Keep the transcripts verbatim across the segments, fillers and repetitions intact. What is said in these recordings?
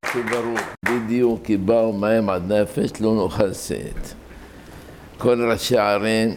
שברור, בדיוק כי באו מים עד נפש לא נאכל שאת. כל ראשי הערים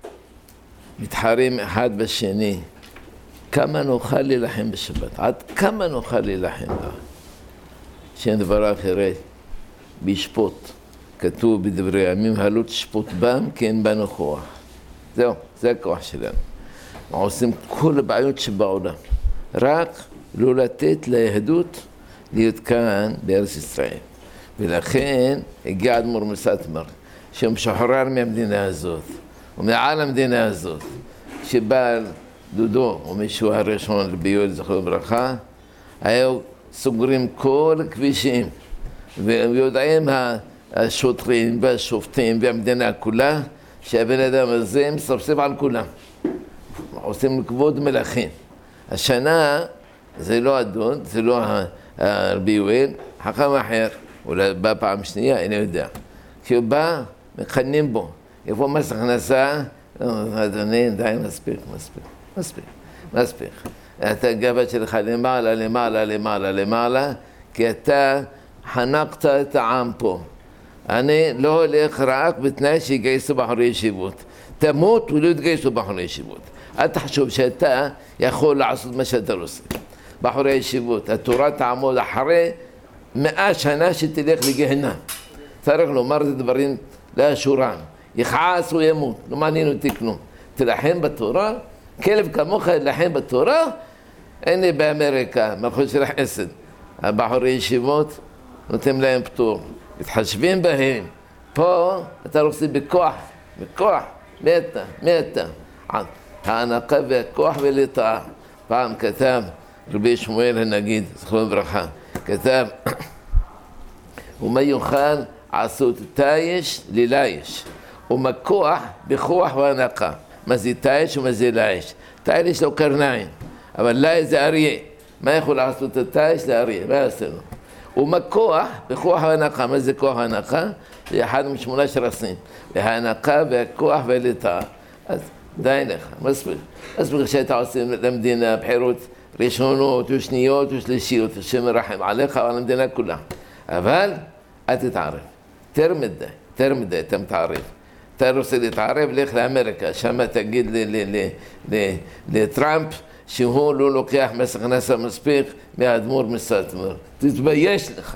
מתחרים אחד בשני. כמה נוכל להילחם בשבת? עד כמה נוכל להילחם בה? שאין דבר אחרת, בישפוט. כתוב בדברי הימים, הלא תשפוט בם כי אין בנו כוח. זהו, זה הכוח שלנו. עושים כל הבעיות שבעולם. רק לא לתת ליהדות להיות כאן בארץ ישראל. ולכן הגיע אדמו"ר מסאטמר, שהוא משוחרר מהמדינה הזאת, ומעל המדינה הזאת, שבא דודו, או מישהו הראשון לביואל זכרו לברכה, היו סוגרים כל הכבישים, ויודעים השוטרים והשופטים והמדינה כולה, שהבן אדם הזה מספסף על כולם. עושים כבוד מלכים. השנה זה לא הדוד, זה לא הרבי יואל, חכם אחר, אולי בא פעם שנייה, אני יודע. כשהוא בא, מכנים בו, איפה מס הכנסה? אדוני, די, מספיק, מספיק, מספיק, מספיק. אתה גבת שלך למעלה, למעלה, למעלה, למעלה, כי אתה חנקת את העם פה. אני לא הולך רק בתנאי שיגייסו בחורי ישיבות. תמות ולא יתגייסו בחורי ישיבות. אל תחשוב שאתה יכול לעשות מה שאתה רוצה. בחורי ישיבות, התורה תעמוד אחרי מאה שנה שתלך לגהנם. צריך לומר את דברים לאשורם. יכעס או ימות, לא מעניין אותי כלום. תלחם בתורה, כלב כמוך תלחם בתורה, הנה באמריקה, מלכות של חסד. הבחורי ישיבות נותנים להם פטור. מתחשבים בהם. פה אתה רוצה בכוח, בכוח, מתה, מתה. ההנקה והכוח ולטעה. פעם כתב רבי שמואל הנגיד, זכרו לברכה, כתב, ומה יוכל עשות תיש ללייש, ומכוח בכוח והנקה. מה זה תיש ומה זה לייש? תיש יש לו קרניים, אבל לייש זה אריה. מה יכול לעשות את תיש לאריה? מה יעשה לו? ומכוח בכוח והנקה. מה זה כוח והנקה? זה אחד משמונה שרסים. והנקה והכוח ולטעה. אז די לך, מספיק. מספיק שאתה עושה למדינה בחירות ראשונות ושניות ושלישיות, השם מרחם עליך ועל המדינה כולה. אבל אל תתערב. יותר מדי, יותר מדי אתה מתערב. אתה רוצה להתערב, לך לאמריקה, שם תגיד לטראמפ שהוא לא לוקח מס הכנסה מספיק מהאדמו"ר מסאטמר. תתבייש לך.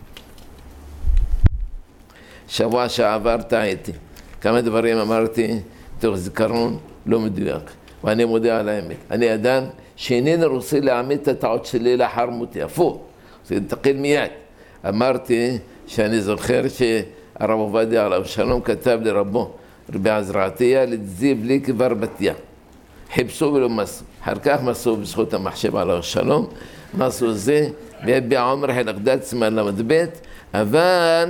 שבוע שעבר טעיתי. כמה דברים אמרתי תוך זיכרון לא מדויק. ואני מודה על האמת. אני אדם שאינני רוצה להעמיד את הטעות שלי לאחר מותי. הפוך. זה יתקל מיד. אמרתי שאני זוכר שהרב עובדיה עליו שלום כתב לרבו, רבי עזרעתיה, לזיו לי כבר בתיה. חיפשו ולא מסו. אחר כך מסו בזכות המחשב עליו שלום. מסו זה, ויביע עומר חלק דת סימן למד ב', אבל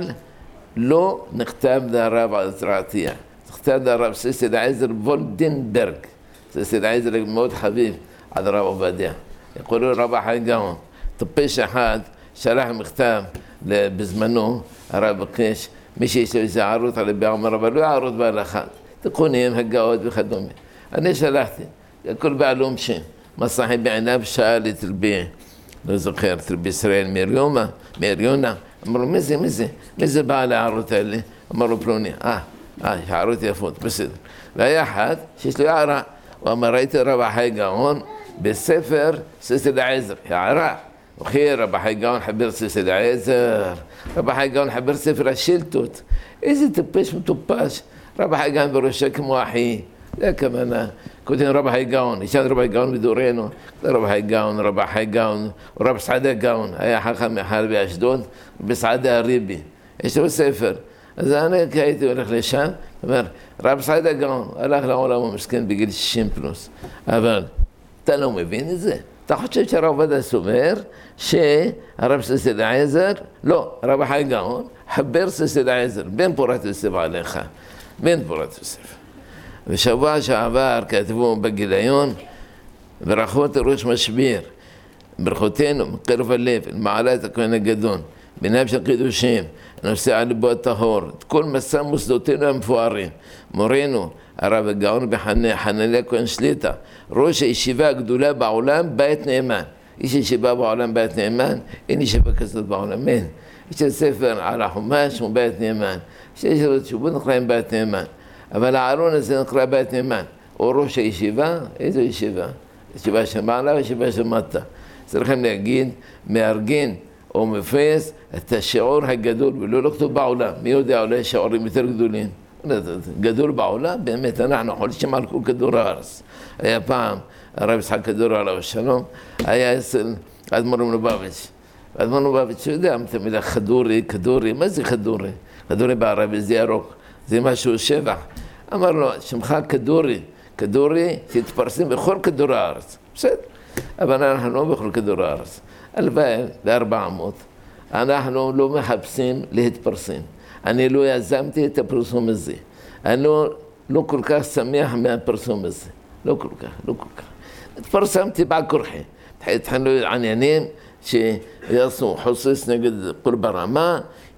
לא נכתב לרב עזרעתיה. נכתב לרב סיסי אליעזר וולדנברג. סיסי אליעזר מאוד חביב על הרב עובדיה. יקראו רב החי גאון. טיפש אחד שלח מכתב בזמנו, הרב בקש, מי שיש לו איזה ערות על רבי עומר, אבל לא ערות בהלכה. תיקונים, הגאות וכדומה. אני שלחתי, הכל בעלום שם. מסחי בעיניו שאל את רבי, לא זוכר, את רבי ישראל מיריומה, מיריונה. אמרו, מי זה, מי זה? מי זה בעל הערות האלה? אמרו, פלוני. אה, אה, הערות יפות, בסדר. והיה אחד שיש לו הערה. הוא אמר, ראיתי רב החי גאון בספר סיסי אליעזר, הערה. וכי רב החי גאון חבר סיסי אליעזר, רב החי גאון חבר ספר השילטות. איזה טיפש מטופש. רב החי גאון בראשה כמו אחי. זה הכוונה. כותבים רב החי גאון, ישן רב החי גאון בדורנו, רב החי גאון, רב החי גאון, רב סעדה גאון, היה חכם אחד באשדוד, רב סעדה הריבי. יש לו ספר. אז אני הייתי הולך לשם, אומר, רב סעדה גאון, הלך לעולם המסכן בגיל שישים פלוס. אבל אתה לא מבין את זה. אתה חושב שהרב עובדיה סובר שהרב סיסי אליעזר, לא, רב החי גאון, חבר סיסי אליעזר, בן פורת יוסף עליך, בן פורת יוסף. ושבוע שעבר כתבו בגיליון, ברכות ראש משביר, ברכותינו מקרב הלב, למעלת הכהן הגדול, בינם של קידושים, נושא על ליבו הטהור, את כל מסע מוסדותינו המפוארים, מורנו, הרב הגאון בחנניה כהן שליטה, ראש הישיבה הגדולה בעולם, בית נאמן, יש ישיבה בעולם בית נאמן, אין ישיבה כזאת בעולם, אין. יש ספר על החומש הוא בית נאמן, יש ישיבות שובות נקראים בית נאמן, אבל הארון הזה נקרא בית נאמן, או ראש הישיבה, איזו ישיבה? ישיבה של מעלה וישיבה של מטה. צריכים להגיד, מארגן או מפייס את השיעור הגדול, ולא לא כתוב בעולם, מי יודע אולי שיעורים יותר גדולים? גדול בעולם, באמת אנחנו חולשים על כל כדור הארץ. היה פעם, הרב יצחק כדור עליו השלום, היה אצל אדמו"ר מלובביץ'. אדמו"ר מלובביץ' יודע את המילה כדורי, כדורי, מה זה כדורי? כדורי בערבי זה ירוק, זה משהו שבח. אמר לו, שמך כדורי, כדורי תתפרסם בכל כדור הארץ. בסדר, אבל אנחנו לא בכל כדור הארץ. הלוואי לארבע מאות, אנחנו לא מחפשים להתפרסם. אני לא יזמתי את הפרסום הזה. אני לא, לא כל כך שמח מהפרסום הזה. לא כל כך, לא כל כך. התפרסמתי בעל כורחי. התחילו עניינים שיעשו חוסס נגד קורבן רמה,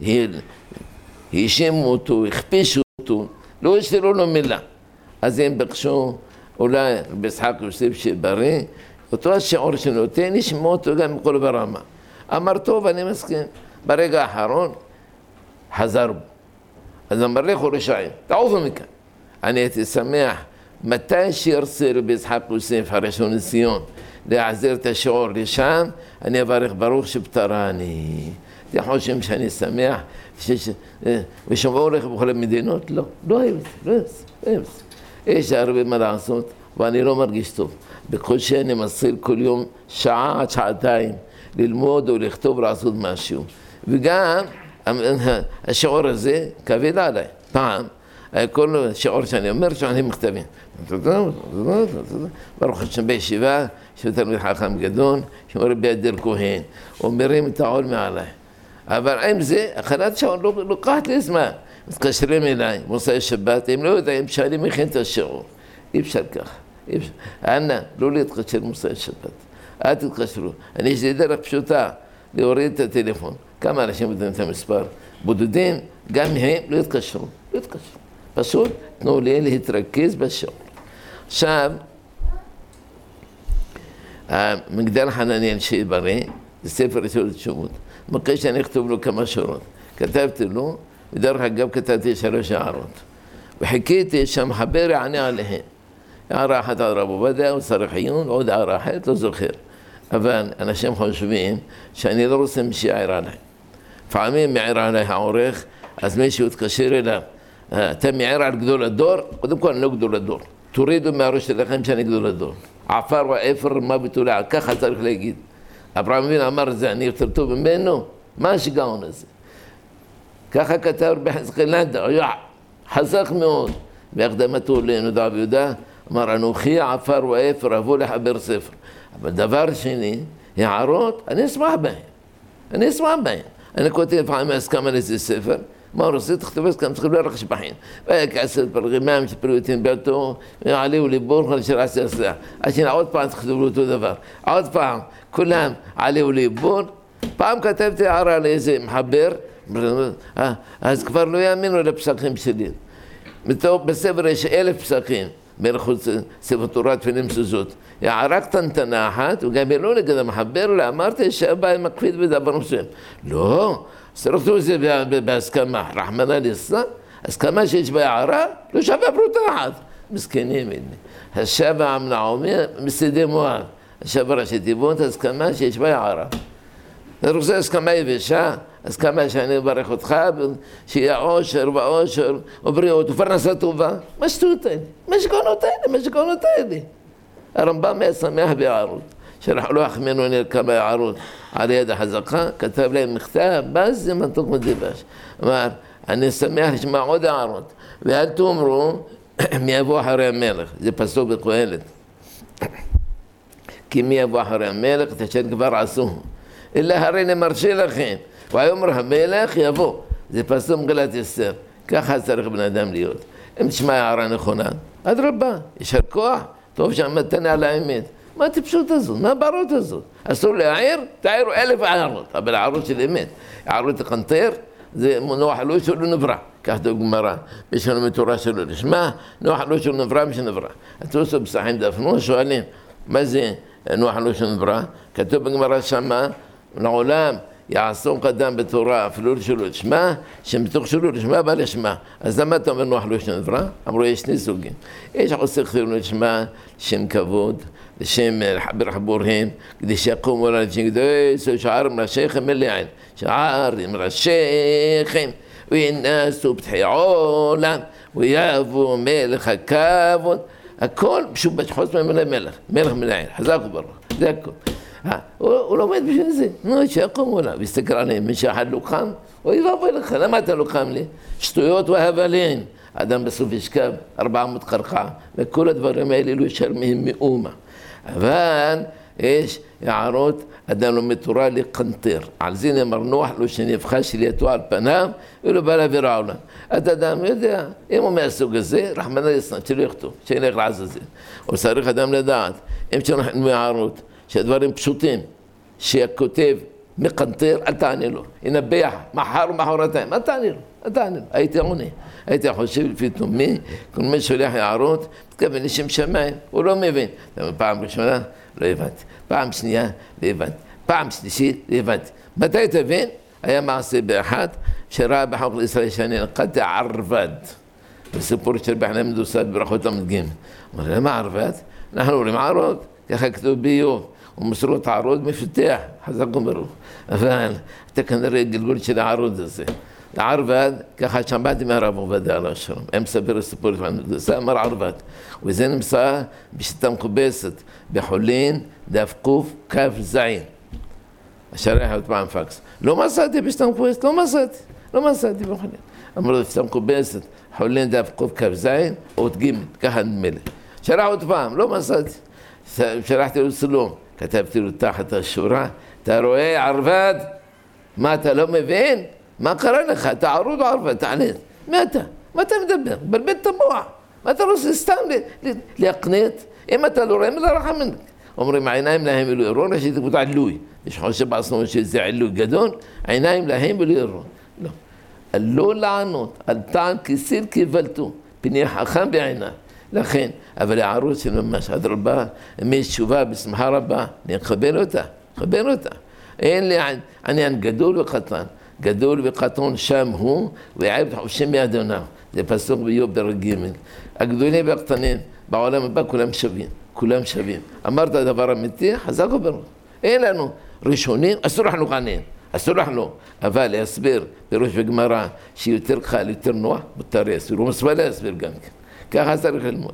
האשימו אותו, הכפישו אותו, לא השאירו לו מילה. אז הם ביקשו, אולי רבי יצחק יוסף שבריא, אותו השיעור שנותן, ישמעו אותו גם מקורבן רמה. אמר טוב, אני מסכים. ברגע האחרון, חזר בו. אז אמר לכו רשעים, תעופו מכאן. אני הייתי שמח, מתי שירצה רבי יצחק יוסף הראשון לציון להחזיר את השיעור לשם, אני אברך ברוך שפטרני. אתם חושבים שאני שמח ושמעו לך בכל המדינות? לא, לא אוהב את זה, לא אוהב את זה. יש הרבה מה לעשות ואני לא מרגיש טוב. בקושי אני מציל כל יום שעה עד שעתיים ללמוד או לכתוב לעשות משהו. וגם השיעור הזה כבד עליי. פעם, כל שיעור שאני אומר, שאני מכתבים. ברוך השם בישיבה, שתלמיד חכם גדול, שאומר בידר כהן, אומרים את העול מעליי. אבל עם זה, הכנת שעון לוקחת לי זמן. מתקשרים אליי, מוצאי שבת, הם לא יודעים שאני מכין את השיעור. אי אפשר ככה. אנא, לא להתקשר מוצאי שבת. אל תתקשרו. אני יש לי דרך פשוטה, להוריד את הטלפון. כמה אנשים יודעים את המספר? בודדים, גם הם לא יתקשרו. לא יתקשרו. פשוט תנו לי להתרכז בשיעור. עכשיו, מגדל חננאל שבריא, זה ספר ראשון לתשובות. מבקש שאני אכתוב לו כמה שורות. כתבתי לו, ודרך אגב כתבתי שלוש הערות. וחיכיתי שהמחבר יענה עליהן. הערה אחת על רב עובדיה וצריך עיון, ועוד הערה אחרת, לא זוכר. אבל אנשים חושבים שאני לא רוצה שיעיר עליי. לפעמים מעיר עליי העורך, אז מישהו יתקשר אליו. אתה מעיר על גדול הדור? קודם כל אני לא גדול הדור. תורידו מהראש שלכם שאני גדול הדור. עפר ואפר מה בתולע, ככה צריך להגיד. אברהם אבינו אמר את זה, אני יותר טוב ממנו? מה השיגעון הזה? ככה כתב בחזקאל נדא, היה חזק מאוד. בהקדמתו לנודע ויהודה, אמר אנוכי עפר ואפר, אבוא לחבר ספר. אבל דבר שני, הערות, אני אשמח בהן. אני אשמח בהן. אני כותב פעם הסכמה לזה ספר, מה רוצה? תכתוב הסכמה, תכתוב לרח שבחין. והיה כעשרת פרגימם שפריעותים ביתו, עליהו ליבור, חלשר עשר סעה. השנה עוד פעם תכתוב לו אותו דבר. עוד פעם, כולם עליהו ליבור. פעם כתבתי הערה לאיזה מחבר, אז כבר לא יאמינו לפסקים שלי. בספר יש אלף פסקים, מלכות ספר תורת תפילין מזוזות. הערה קטנטנה אחת, וגם לא נגד המחבר, אלא אמרתי שהבא מקפיד בדבר מסוים. לא, צריך לכתוב את זה בהסכמה. רחמנא ליצלן, הסכמה שיש בה הערה, לא שווה פרוטה אחת. מסכנים אלה. השבע המנעומי מסדי מואב. השבע ראשי תיבות, הסכמה שיש בה הערה. אני רוצה הסכמה יבשה, הסכמה שאני אברך אותך, שיהיה עושר ועושר, ובריאות ופרנסה טובה. מה שטות האלה? מה שגאונות האלה? מה שגאונות האלה? הרמב"ם היה שמח בהערות. שלחו לו אחמנו כמה הערות על יד החזקה, כתב להם מכתב, באז זה מתוק מדבש. אמר, אני שמח לשמוע עוד הערות, ואל תאמרו מי יבוא אחרי המלך, זה פסוק בקהלת. כי מי יבוא אחרי המלך, את אשר כבר עשו. אלא הרי נמרשה לכם, ויאמר המלך יבוא, זה פסוק מגילת אסתר. ככה צריך בן אדם להיות. אם תשמע הערה נכונה, אדרבה, יישר כוח, טוב שעמדתני על האמת. מה הטיפשות הזאת? מה הבערות הזאת? אסור להעיר? תעירו אלף הערות, אבל הערות של אמת. הערות לקנטר, זה נוח לא שלא נברא. כך דו גמרא, יש לנו מתורה שלו לשמה, נוח לא שלא נברא משנברא. התוספות בסחין דף נו, שואלים, מה זה נוח לא שנברא, כתוב בגמרא שמה, לעולם יעסוק אדם בתורה, אפילו לשאול לשמה, שמתוך שאלו לשמה בא לשמה. אז למה אתה אומר נוח לא שנברא? אמרו, יש שני סוגים. יש חוסר חילול לשמה, שם כבוד, לשם ברחבורהם, כדי שיקומו לאנשים, כדי שער מראשיכם מלעין, שער מראשיכם, וינסו פתחי עולם, ויבוא מלך הכבוד, הכל משובש חוץ ממלך מלך, מלך מלעין, חזק וברוך, זה הכל. הוא לומד בשביל זה, נו, שיקומו לה, ויסתכל עליהם, מי שאחד לא קם, אוי ואבוי לך, למה אתה לא קם לי? שטויות והבלים, אדם בסוף ישכב, ארבע מאות קרקע, וכל הדברים האלה לא ישר מהם מאומה. אבל יש הערות, אדם לומד תורה לקנטר, על זה נאמר נוח לו שנבחה שלייתו על פניו, ולא בא להעביר העולם. אז אדם יודע, אם הוא מהסוג הזה, רחמנא ליצלן, שלא יכתוב, שילך לעזאזל. או צריך אדם לדעת, אם שאנחנו הערות, שהדברים פשוטים, שכותב מקנטר, אל תענה לו, ינבח מחר ומחרתיים, אל תענה לו, אל תענה לו, הייתי עונה, הייתי חושב לפי תומי, כל מי שולח הערות, מתכוון לשם שמיים, הוא לא מבין. פעם ראשונה, לא הבנתי, פעם שנייה, לא הבנתי, פעם שלישית, לא הבנתי. מתי תבין? היה מעשה באחד, שראה בחוק לישראל שאני נקדתי ערבד, בסיפור של בחנה מדוסת ברכות המדגים. אמר, למה ערבד? אנחנו אומרים ערוד, ככה כתוב באיוב. ומסורות הערוד מפתח, חזק וברוך. אבל אתה כנראה גלגול של הערוד הזה. ערבד, ככה שמעתי מהרב עובדיה עליו השלום. הם מספר הסיפור לפעמים, זה אמר ערבד. וזה נמצא בשיטה מכובסת, בחולין, דף קוף, כף זין. השרח עוד פעם פקס. לא מסעתי בשיטה מכובסת, לא מסעתי, לא מסעתי בחולין. אמרו לו, בשיטה מכובסת, חולין, דף קוף, כף זין, עוד גימל, ככה נדמה לי. שרח עוד פעם, לא מסעתי. שלחתי לו סלום. כתבתי לו תחת השורה, אתה רואה ערבד? מה אתה לא מבין? מה קרה לך? אתה ערוד או ערבד? תענה, מה אתה? מה אתה מדבר? בלבל את המוח. מה אתה רוצה סתם להקנית? אם אתה לא רואה, מה לרחם מנך? אומרים, העיניים להם אלו ירון, יש לי תקוט עלוי. יש חושב בעצמו שזה עלוי גדול, העיניים להם אלו ירון. לא. לא לענות, אל טען כסיל כבלתו, פני חכם בעיניו. לכן, אבל הערוץ של ממש, עד רבה, מי תשובה בשמחה רבה, אני אקבל אותה, אקבל אותה. אין לי עניין גדול וקטן, גדול וקטן שם הוא, ויעב חופשים מאדוניו. זה פסוק באיוב פרק ג'. הגדולים והקטנים בעולם הבא כולם שווים, כולם שווים. אמרת דבר אמיתי, חזק וברוך. אין לנו ראשונים, אסור אנחנו עניים, אסור אנחנו. אבל להסביר פירוש וגמרא שיותר קל, יותר נוח, מותר להסביר, הוא מסבל להסביר גם כן. ככה צריך ללמוד.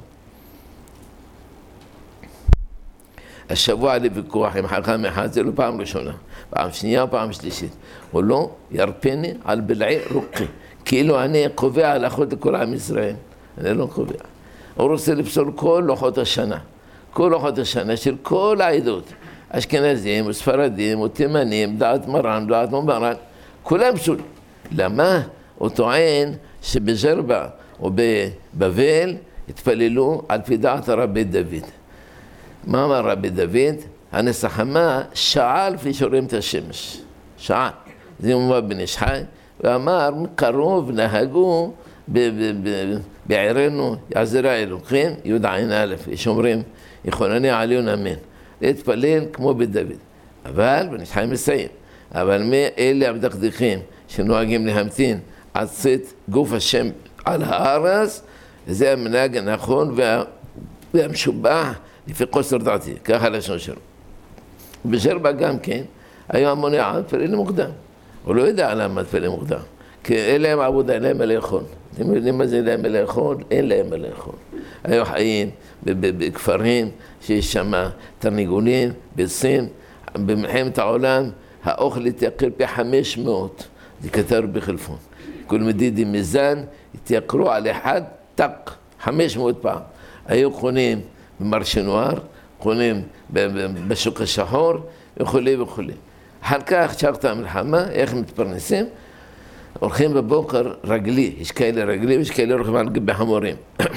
השבוע לוויכוח עם חכם אחד, זה לא פעם ראשונה, פעם שנייה ופעם שלישית. הוא לא ירפני על בלעי רוקי, כאילו אני קובע הלכות לכל עם ישראל. אני לא קובע. הוא רוצה לפסול כל לוחות השנה, כל לוחות השנה של כל העדות, אשכנזים וספרדים ותימנים, דעת מרן, דעת מרן, כולם פסול. למה? הוא טוען שבג'רבה ובבבל התפללו על פי דעת רבי דוד. מה אמר רבי דוד? הנס החמה שעה לפי שרואים את השמש. שעה. זה מובא בן איש חי, ואמר, קרוב נהגו בעירנו יעזרה אלוקים, יהודה עין א', יש אומרים, יכונני עליון אמן. להתפלל כמו בדוד. אבל, בן איש חי מסיים, אבל מי אלה המדקדקים שנוהגים להמתין עד צאת גוף השם על הארץ, זה המנהג הנכון והמשובח לפי חוסר דעתי, ככה לשון שלו. בג'רבה גם כן, היו המונע, תפלל מוקדם. הוא לא יודע למה תפלל מוקדם, כי אין להם עבודה, אין להם מה לאכול. אתם יודעים מה זה אין להם מה לאכול? אין להם מה לאכול. היו חיים בכפרים שיש שם תרנגולים, בסין, במלחמת העולם, האוכל התייקר פי חמש מאות, זה כתב בחלפון. כל מדידי מזן, התייקרו על אחד, טק, חמש מאות פעם. היו קונים במרשנואר, קונים בשוק השחור, וכולי וכולי. אחר כך, שחת המלחמה, איך מתפרנסים? הולכים בבוקר רגלי, יש כאלה רגלי ויש כאלה הולכים על גבי חמורים.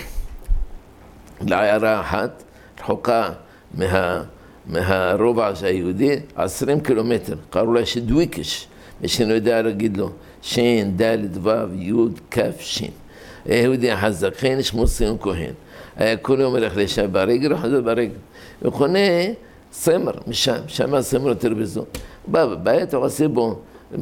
לעיירה אחת, רחוקה מה, מהרובע היהודי, עשרים קילומטר, קראו לה שדוויקש, מי שאני יודע להגיד לו, שין, דלת, וו, יוד, כף, שין. היהודי החזקן, שמו ציון כהן. היה כל יום הולך לשם ברגל, וחזור ברגל. וקונה סמר, משם, שם הסמר יותר בזו. בא בבית, הוא עושה בו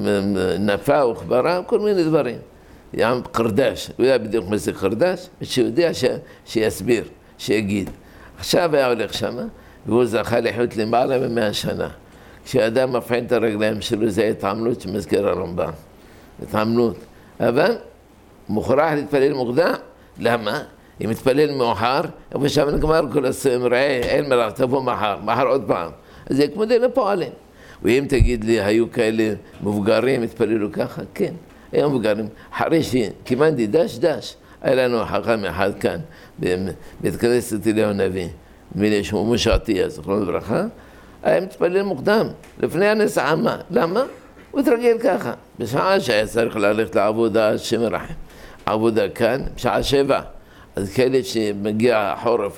נפה או חברה, כל מיני דברים. ים קרדש, הוא יודע בדיוק מה זה קרדש, ושיודע ש... שיסביר, שיגיד. עכשיו היה הולך שמה, והוא זכה לחיות למעלה ממאה שנה. כשאדם מפעיל את הרגליים שלו, זה התעמלות שמזכיר הרמב"ם. התעמלות. אבל מוכרח להתפלל מוקדם. למה? אם מתפלל מאוחר, אבל שם נגמר כל הסמר, אין מלאך, תבוא מחר, מחר עוד פעם. אז זה כמו דין לפועלים. ואם תגיד לי, היו כאלה מבוגרים, התפללו ככה? כן, היו מבוגרים. אחרי שכיוונתי דש דש, היה לנו חכם אחד כאן, בבית כנסת אליהו הנביא, מילי שמו משה עטיה, זכרונו לברכה, היה מתפלל מוקדם, לפני הנס העמה. למה? הוא התרגל ככה. בשעה שהיה צריך ללכת לעבודה, השם ירחם. עבודה כאן, בשעה שבע. אז כאלה שמגיע החורף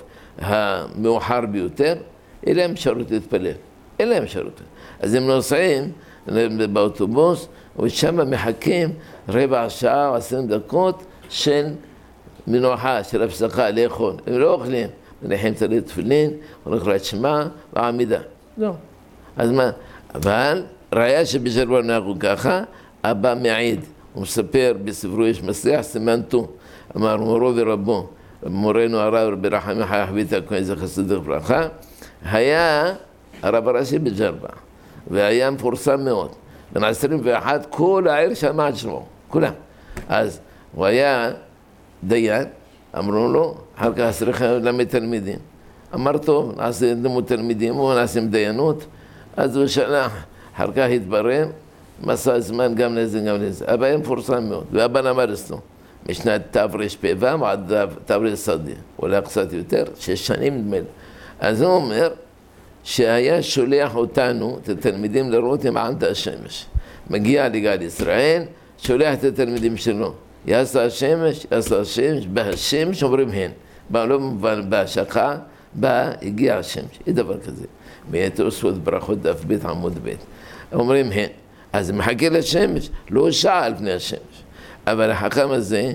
המאוחר ביותר, אין להם אפשרות להתפלל. אין להם אפשרות. אז הם נוסעים באוטובוס, ושם מחכים רבע שעה או עשרים דקות של מנוחה, של הפסקה לאכול. הם לא אוכלים. מניחים צלי תפילין, ונקראת שמע ועמידה. לא. אז מה? אבל ראיה שבשרבו נהגו ככה, אבא מעיד. הוא מספר בספרו יש מסריח סימנתו, אמר מורו ורבו, מורנו הרב רבי רחמי חי חביתה כהן זכר צדיק ברכה, היה הרב הראשי בג'רבה, והיה מפורסם מאוד. בן עשרים ואחת כל העיר שמע את שמו, כולם. אז הוא היה דיין, אמרו לו, אחר כך צריך ללמד תלמידים. אמר טוב, נעשה לימוד תלמידים, הוא נעשה דיינות, אז הוא שלח, אחר כך התברר, מסע זמן גם לזה גם לזה. אבא היה מפורסם מאוד, ואבא למד אצלו, משנת תרפ"ו עד תרס"ד, אולי קצת יותר, שש שנים נדמה לי. אז הוא אומר שהיה שולח אותנו, את התלמידים, לראות עם ענת השמש. מגיע לגל ישראל, שולח את התלמידים שלו. יעשה השמש, יעשה השמש, בהשמש אומרים הן. לא מובן בהשכה, בה הגיע השמש. היא דבר כזה. מיתוספות ברכות דף בית עמוד בית. אומרים הן. אז מחכה לשמש, לא שעה על פני השמש. אבל החכם הזה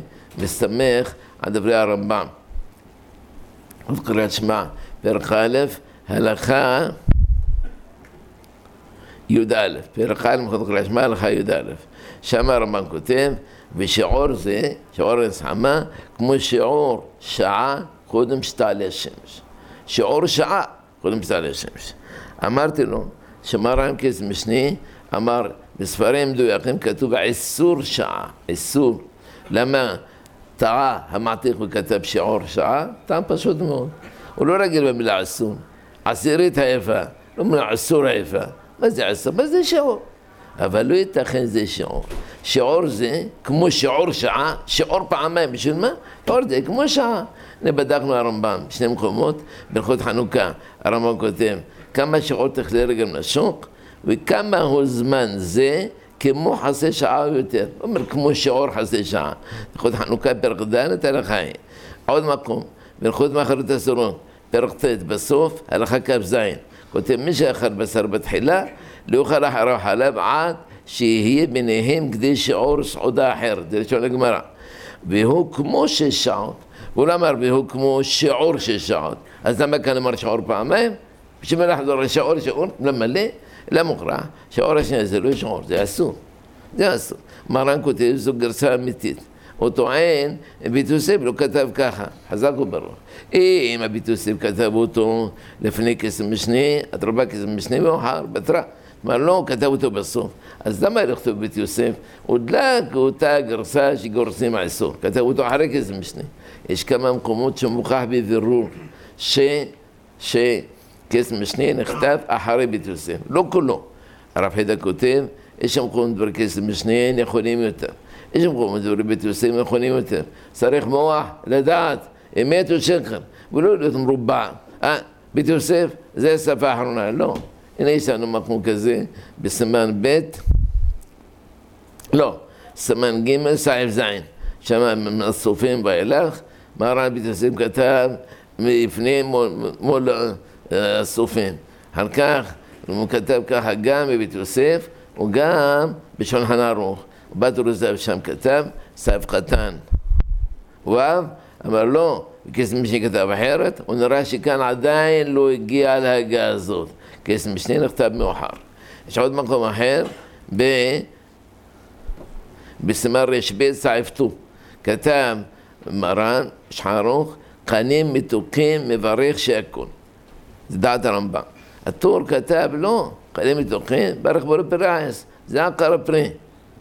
מסתמך על דברי הרמב"ם. וקריאת שמע, פרק א', הלכה י"א. פרק א', קריאת שמע, הלכה י"א. שם הרמב"ם כותב, ושיעור זה, שיעור נסחמה, כמו שיעור שעה קודם שתעלה השמש. שיעור שעה קודם שתעלה השמש. אמרתי לו, שמרן כס משני, אמר, בספרים מדויקים כתוב איסור שעה, איסור. למה טעה המעתיק וכתב שיעור שעה? טעם פשוט מאוד. הוא לא רגיל במילה אסור. עשירית היפה, לא אומר אסור היפה. מה זה אסור? מה זה שיעור? אבל לא ייתכן זה שיעור. שיעור זה כמו שיעור שעה, שיעור פעמיים, בשביל מה? שיעור זה כמו שעה. הנה בדקנו הרמב"ם, שני מקומות, ברכות חנוכה, הרמב"ם כותב, כמה שיעור תכלי רגל נשוק, וכמה הוא זמן זה כמו חצי שעה או יותר. הוא אומר כמו שיעור חצי שעה. ברכות חנוכה פרק ד' הלכה ה'. עוד מקום, ברכות מאכלות אסורות, פרק ט' בסוף, הלכה כ"ז. כותב מי שאכל בשר בתחילה, לא יאכל אחריו חלב עד שיהיה ביניהם כדי שיעור סעודה אחרת. זה לשון הגמרא. והוא כמו שש שעות. הוא לא אמר והוא כמו שיעור שש שעות. אז למה כאן אמר שיעור פעמיים? בשביל לחזור לשיעור שיעור למלא, לא מוכרח. שיעור השנייה זה לא שיעור, זה אסור. זה אסור. מרן כותב, זו גרסה אמיתית. הוא טוען, בית יוסף לא כתב ככה, חזק וברוך. אם הבית יוסף כתב אותו לפני כסם משני, התרבה כסם משני מאוחר, בתרה. כלומר לא כתב אותו בסוף. אז למה לכתוב בית יוסף? עוד לא אותה גרסה שגורסים האסור. כתב אותו אחרי כסם משני. יש כמה מקומות שמוכח בבירור ש... ש... כסם משני נכתב אחרי בית יוסף. לא כולו. הרב חידה כותב, יש שם מקומות דבר כסם משני נכונים יותר. יש שם מקומות דבר בית יוסף נכונים יותר. צריך מוח לדעת, אמת או שקר. ולא להיות מרובע. אה, בית יוסף, זה השפה האחרונה. לא. הנה יש לנו מקום כזה בסימן ב', לא, סימן ג' סעיף ז', שם מהסופים ואילך, מרן בית יוסף כתב מפני מול, מול הסופים. אחר כך הוא כתב ככה גם בבית יוסף וגם בשולחן ערוך. בת רוזב שם כתב סעיף קטן. וואב אמר לא, וכסף מי שכתב אחרת, הוא נראה שכאן עדיין לא הגיע להגה הזאת. כס משנה נכתב מאוחר. יש עוד מקום אחר, ב... בסימן רשב"י סעיפתו, כתב מרן, שחרוך, קנים מתוקים מברך שהכל. זה דעת הרמב"ם. הטור כתב לא, קנים מתוקים, ברך בורא פרעס, זה עקר הפרי.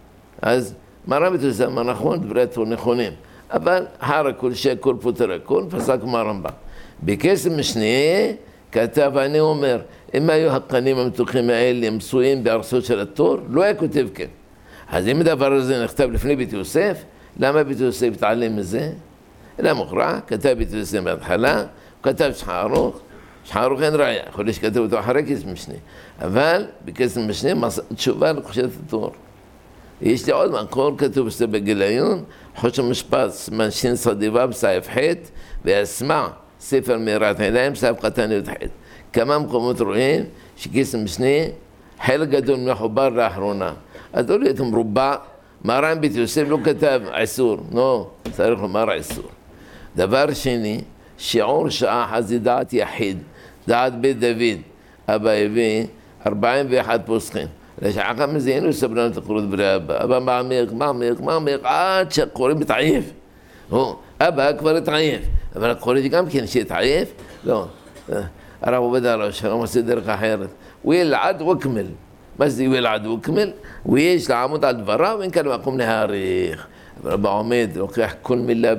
אז מרן מתוסף, מה נכון? דברי הטור נכונים. אבל חר הכל שהכל פותר הכל, פסק מהרמב"ם. בכסף משנה כתב, אני אומר, אם היו הקנים המתוקים האלה מסויים בארצות של הטור, לא היה כותב כן. אז אם הדבר הזה נכתב לפני בית יוסף, למה בית יוסף התעלם מזה? אלא מוכרע, כתב בית יוסף בהתחלה, הוא כתב שחרוך, שחרוך אין ראיה, יכול להיות שכתב אותו אחרי כסף משנה. אבל בכסף משנה תשובה לקושת הטור. יש לי עוד מקור, כתוב בסדר בגיליון, חוש המשפט, סימן שין סדיבה בסעיף ח' והסמע, ספר מאירת עיניים, סעיף קטן י"ח. כמה מקומות רואים שכסף משנה, חלק גדול מחובר לאחרונה. אז לא להיות מרובע, מרן בית יוסף לא כתב עשור, לא, צריך לומר עשור. דבר שני, שיעור שעה אחת זה דעת יחיד, דעת בית דוד, אבא הביא ארבעים ואחד פוסחים. לשעה כמה זה היינו סבלנו את הקורות ברי אבא, אבא מעמיק, מעמיק, מעמיק, עד שהקורא מתעייף. אבא כבר התעייף, אבל הקורא גם כן שהתעייף, לא. הרב עובד הראש, שלום עושה דרך אחרת. הוא ילעד וכמל. מה זה ילעד וכמל? ויש לעמוד על דבריו, ואין כאן מקום להאריך. רבא עומד, לוקח כל מילה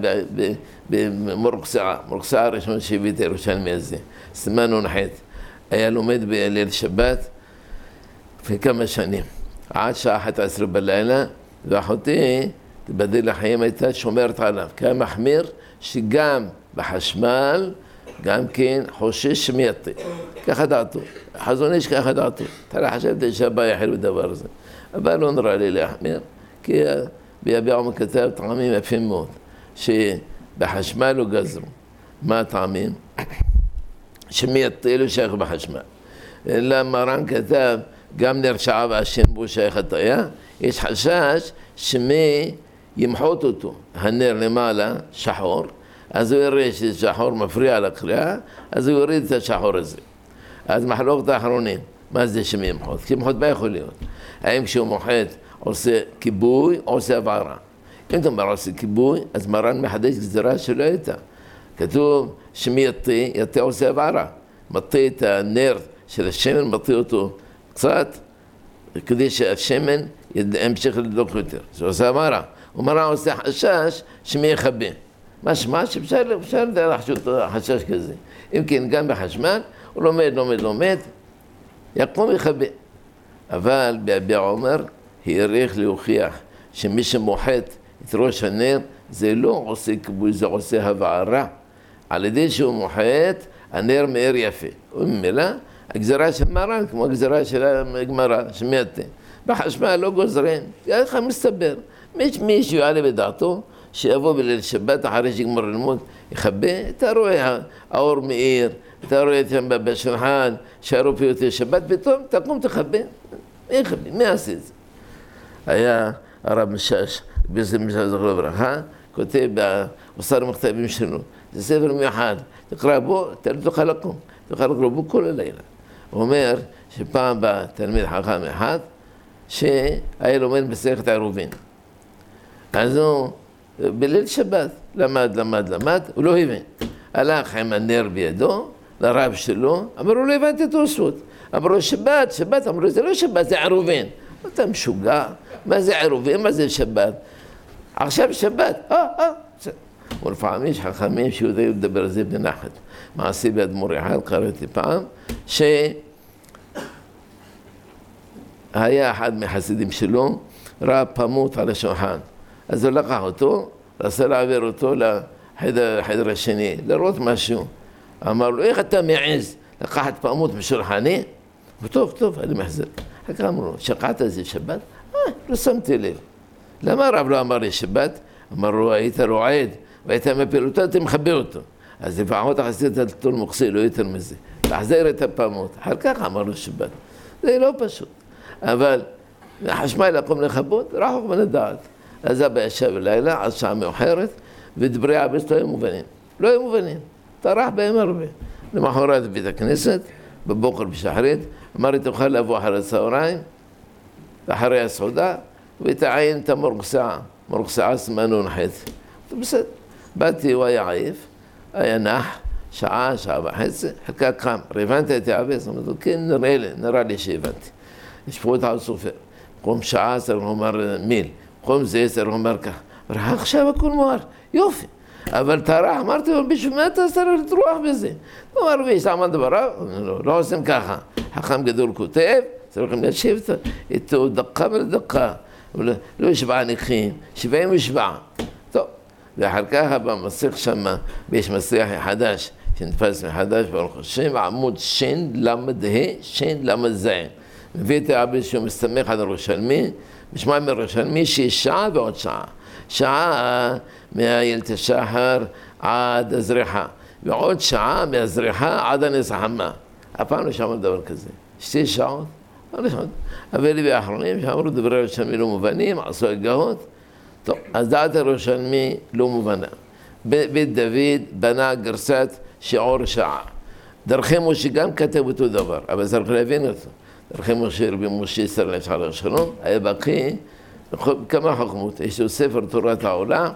במורקסעה, מורקסעה הראשון שהביא את ירושלמי הזה, סימן נ"ח. היה לומד בליל שבת לפני כמה שנים, עד שעה אחת עשרה בלילה, ואחותי, תיבדל לחיים, הייתה שומרת עליו, כי מחמיר שגם בחשמל, גם כן חושש שמייתי. ככה דעתו, חזון איש ככה דעתו. תראה, חשבתי שהבא יחל בדבר הזה. אבל לא נראה לי להחמיר, כי ביביע עומר כתב טעמים יפים מאוד, שבחשמל לא גזרו. מה הטעמים? שמייתי לא שייך בחשמל. אלא מרן כתב, גם נרשעה והשם בו שייך הטעיה, יש חשש שמי ימחות אותו. הנר למעלה, שחור, אז הוא יראה ששחור מפריע לקריאה, אז הוא יוריד את השחור הזה. אז מחלוקת האחרונים, מה זה שמי ימחות? כי ימחות מה יכול להיות? האם כשהוא מוחת עושה כיבוי או עושה הבערה? אם אתה אומר עושה כיבוי, אז מרן מחדש גזירה שלא הייתה. כתוב שמי יטי, יטי עושה הבערה. מטי את הנר של השמן, מטי אותו קצת, כדי שהשמן ימשיך לדלוק יותר. זה עושה הבערה. ומרן עושה חשש שמי יכבה. משמע שאפשר לחשוב חשש כזה. אם כן, גם בחשמל, הוא לומד, לומד, לומד, יקום יכבה. אבל ביביע עומר, העריך להוכיח שמי שמוחת את ראש הנר, זה לא עושה כיבוי, זה עושה הבערה. על ידי שהוא מוחת, הנר מאיר יפה. וממילא, הגזרה של מרן, כמו הגזרה של הגמרא, שמייתי. בחשמל לא גוזרים, איך מסתבר. מישהו יעלה בדעתו, שיבוא בליל שבת אחרי שיגמר ללמוד, יכבה, אתה רואה האור מאיר, אתה רואה את שם בשולחן, שערו פיוטי שבת, פתאום תקום תכבה. מי יכבה? מי עשה את זה? היה הרב משש, בזה משש זכר לברכה, כותב, עושה מכתבים שלו, זה ספר מיוחד, תקרא בו, אתה לא תוכל לקום, תוכל לקרוא בו כל הלילה. הוא אומר שפעם בא תלמיד חכם אחד, שהיה לומד מסכת עירובין. אז הוא בליל שבת, למד, למד, למד, הוא לא הבין. הלך עם הנר בידו, לרב שלו, אמר לו, לא הבנתי את תוספות. אמר לו, שבת, שבת, אמר לו, זה לא שבת, זה עירובין. אתה משוגע, מה זה עירובין, מה זה שבת? עכשיו שבת, אה, אה. ולפעמים יש חכמים שיודעים לדבר על זה בנחת. מעשי באדמו"ר אחד, קראתי פעם, שהיה אחד מחסידים שלו, ראה פמות על השולחן. אז הוא לקח אותו, רצה להעביר אותו לחדר השני, לראות משהו. אמר לו, איך אתה מעז לקחת פעמות בשולחני? וטוב, טוב, אני מחזר. רק אמרו לו, שקעת איזה שבת? אה, לא שמתי לב. למה הרב לא אמר לי שבת? אמר לו, היית רועד, והיית מפיל אותו, אתה מכבה אותו. אז לפחות עשית את התור מוקסי, לא יותר מזה. תחזר את הפעמות. אחר כך אמר לו שבת. זה לא פשוט. אבל החשמל לקום לכבות, רחוק מן הדעת. אז אבא ישב בלילה, עד שעה מאוחרת, ודברי אבא לא היו מובנים. לא היו מובנים. טרח בהם הרבה. למחרת בית הכנסת, בבוקר בשחרית, אמר לי תוכל לבוא אחרי הצהריים, אחרי הסעודה, ותעיין את המורקסעה, מורקסעה סמנון חצי. בסדר, באתי, הוא היה עייף, היה נח, שעה, שעה וחצי, חלקה קם, הבנת את העבס? אמרתי, כן, נראה לי, נראה לי שהבנתי. ישפכו אותה על סופר, קום שעה צריך לומר מיל, קום זה צריך לומר כך. עכשיו הכל מואר, יופי. אבל טרח, אמרתי לו, בשביל מה אתה צריך לטרוח בזה? הוא אמר, ויש עמד דבריו, לא, לא עושים ככה. חכם גדול כותב, צריכים להשיב איתו דקה ולדקה. לא ישבע נכים, שבעים ושבעה. טוב, ואחר כך במסך שמה, ויש מסך חדש, שנתפס מחדש ברוך השם, עמוד שן למד ה' שן למד זין. מביא את האבא שהוא מסתמך על ירושלמי, משמע מירושלמי שיש שעה ועוד שעה. שעה מאיילת השחר עד הזריחה, ועוד שעה מהזריחה עד הנס החמה. הפעם לא שמע דבר כזה. שתי שעות, אבל לי באחרונים שאמרו דברי ירושלמי לא מובנים, עשו הגהות. טוב, אז דעת ירושלמי לא מובנה. בית דוד בנה גרסת שיעור שעה. דרכי משה גם כתב אותו דבר, אבל צריך להבין אותו. דרכי משה, רבי משה ישראל עליו השלום, היה בקיא כמה חכמות. יש לו ספר תורת העולה,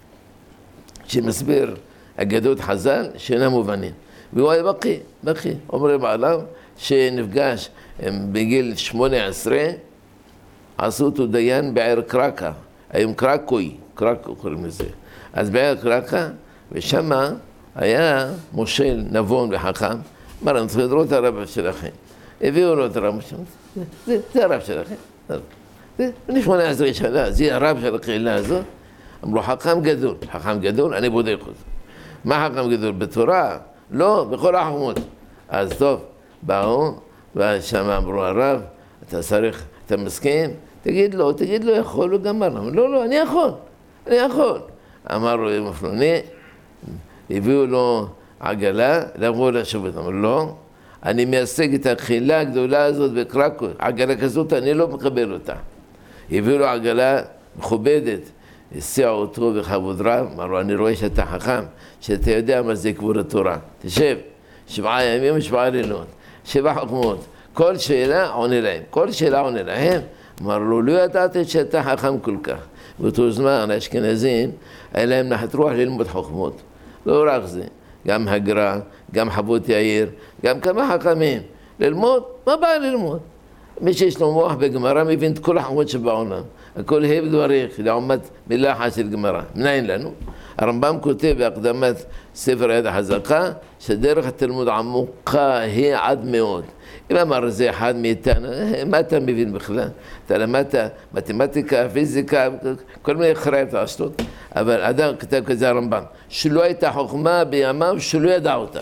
שמסביר אגדות חז"ל שאינם מובנים. והוא היה בקיא, בקיא. אומרים עליו שנפגש בגיל שמונה עשרה, עשו אותו דיין בעיר קרקה, היום קרקוי, קרקו קוראים לזה. אז בעיר קרקה, ושם היה מושל נבון וחכם, אמר, אני צריך לדרות את הרב שלכם. הביאו לו את הרב שלכם, זה, זה הרב שלכם. אני שמונה עשרה שנה, זה הרב של הקהילה הזאת. אמרו, חכם גדול, חכם גדול, אני בודק אותו. מה חכם גדול? בתורה? לא, בכל החכמות. אז טוב, באו, ושם אמרו, הרב, אתה צריך, אתה מסכים? תגיד לו, תגיד לו, יכול, הוא גמר. אמרו, לא, לא, אני יכול, אני יכול. אמר לו, מפלוני, הביאו לו עגלה, לבוא לשבת. אמרו, לא, אני מייצג את הקהילה הגדולה הזאת בקרקו, עגלה כזאת, אני לא מקבל אותה. הביאו לו עגלה מכובדת, הסיעו אותו בכבוד רב, אמרו, אני רואה שאתה חכם, שאתה יודע מה זה כבוד התורה. תשב, שבעה ימים ושבעה לילות, שבע חכמות, כל שאלה עונה להם, כל שאלה עונה להם. אמרו לו, לא ידעתי שאתה חכם כל כך. באותו זמן, האשכנזים, היה להם נחת רוח ללמוד חכמות. לא רק זה, גם הגר"א, גם חוות יאיר, גם כמה חכמים. ללמוד, מה בא ללמוד? מי שיש לו מוח בגמרא מבין את כל החכמות שבעולם. הכל הב דבריך, לעומת מילה אחת של גמרא. מנין לנו? הרמב"ם כותב בהקדמת ספר יד החזקה, שדרך התלמוד עמוקה היא עד מאוד. אם אמר זה אחד מאיתנו, מה אתה מבין בכלל? אתה למדת מתמטיקה, פיזיקה, כל מיני חריות השטות. אבל אדם כתב כזה הרמב"ם, שלא הייתה חוכמה בימיו שלא ידע אותה.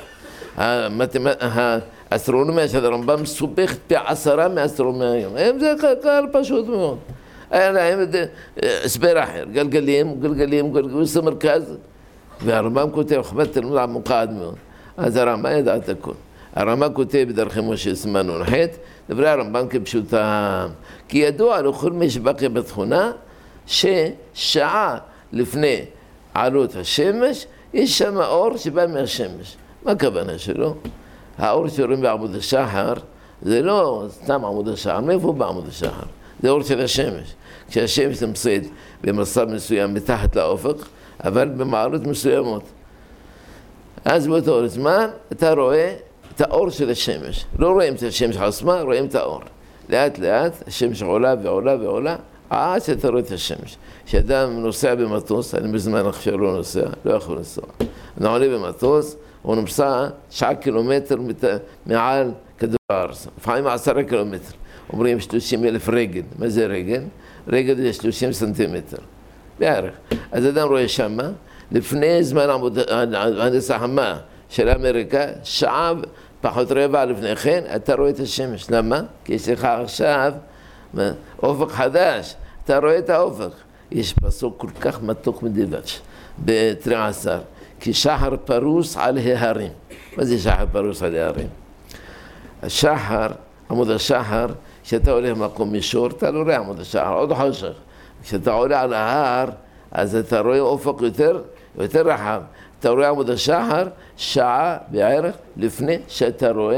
האסטרונומיה של הרמב"ם מסובכת פי עשרה מהאסטרונומיה היום. זה קהל פשוט מאוד. היה להם הסבר אחר, גלגלים, גלגלים, גלגלים, זה מרכז. והרמב"ם כותב, חוכמת תלמוד עמוקה עד מאוד. אז הרמב"ם ידע את הכל. הרמב"ם כותב בדרכי משה סמנון ח' דברי הרמב"ם כפשוטם. כי ידוע לכל מי שבקי בתכונה, ששעה לפני עלות השמש, יש שם אור שבא מהשמש. מה הכוונה שלו? האור שרואים בעמוד השחר, זה לא סתם עמוד השחר, מאיפה בא עמוד השחר? זה אור של השמש. כשהשמש נמצאת במצב מסוים מתחת לאופק, אבל במעלות מסוימות. אז באותו זמן אתה רואה את האור של השמש. לא רואים את השמש עצמה, רואים את האור. לאט לאט השמש עולה ועולה ועולה, עד שאתה רואה את השמש. כשאדם נוסע במטוס, אני בזמן עכשיו לא נוסע, לא יכול לנסוע. אני עולה במטוס, הוא נוסע שעה קילומטר מעל כדור הארץ, לפעמים עשרה קילומטר. אומרים שלושים אלף רגל. מה זה רגל? רגל זה שלושים סנטימטר, בערך. אז אדם רואה שמה, לפני זמן הנס החמה של אמריקה, שעה פחות רבע לפני כן, אתה רואה את השמש. למה? כי יש לך עכשיו אופק חדש, אתה רואה את האופק. יש פסוק כל כך מתוק מדבש, בתרי עשר, כי שחר פרוס על ההרים. מה זה שחר פרוס על ההרים? השחר, עמוד השחר, כשאתה עולה למקום מישור, אתה לא רואה עמוד השחר, עוד חושך. כשאתה עולה על ההר, אז אתה רואה אופק יותר, יותר רחב. אתה רואה עמוד השחר, שעה בערך לפני שאתה רואה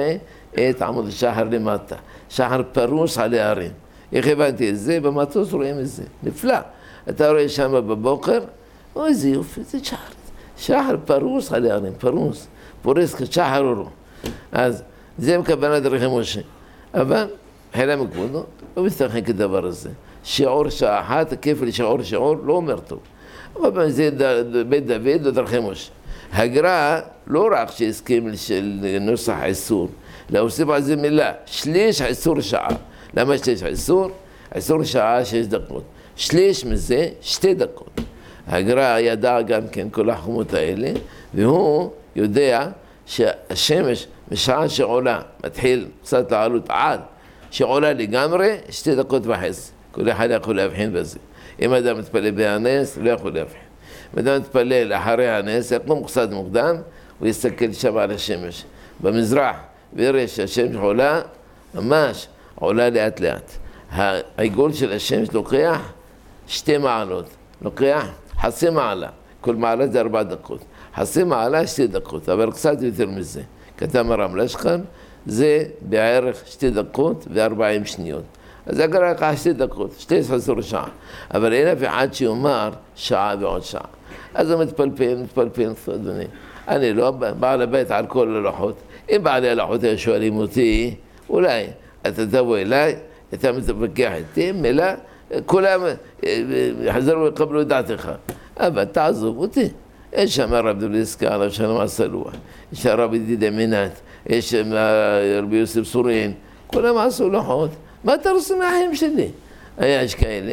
את עמוד השחר למטה. שחר פרוס על ההרים. איך הבנתי את זה? במטוס רואים את זה. נפלא. אתה רואה שם בבוקר, אוי זה יופי, זה שחר. שחר פרוס על ההרים, פרוס. פורס כשחר אורו. אז זה מכוונת דרכי משה. אבל חילה מכבודו, לא מסתכן כדבר הזה. שיעור שעה אחת, כפל שיעור שיעור, לא אומר טוב. אבל זה בית דוד ודרכי משה. הגר"א לא רק שהסכים לנוסח איסור, אלא הוסיף על זה מילה, שליש איסור שעה. למה שליש איסור? איסור שעה שש דקות. שליש מזה שתי דקות. הגר"א ידע גם כן כל החומות האלה, והוא יודע שהשמש בשעה שעולה, מתחיל קצת לעלות עד, שעולה לגמרי, שתי דקות וחצי. כל אחד יכול להבחין בזה. אם אדם מתפלל בהנס, לא יכול להבחין. אם אדם מתפלל אחרי הנס, יקום קצת מוקדם, הוא יסתכל שם על השמש. במזרח, ויראה שהשמש עולה, ממש עולה לאט לאט. העיגול של השמש לוקח שתי מעלות. לוקח חצי מעלה. כל מעלה זה ארבע דקות. חצי מעלה שתי דקות, אבל קצת יותר מזה. כתב הרב לשכן, זה בערך שתי דקות וארבעים שניות. אז הגר"א לקח שתי דקות, שתי עשרה שעה. אבל אין אף אחד שיאמר שעה ועוד שעה. אז הוא מתפלפל, מתפלפל, אדוני. אני לא בעל הבית על כל הלוחות. אם בעלי הלוחות היו שואלים אותי, אולי אתה תבוא אליי, אתה מתווכח איתי, מילה, כולם יחזרו ויקבלו את דעתך. אבל תעזוב אותי. יש שם הרב דוליסקה, הרב שלום הסלוח, יש הרב ידידה מינת, יש שם רבי יוסף סורין, כולם עשו לוחות. מה אתה רוצה מהחיים שלי? יש כאלה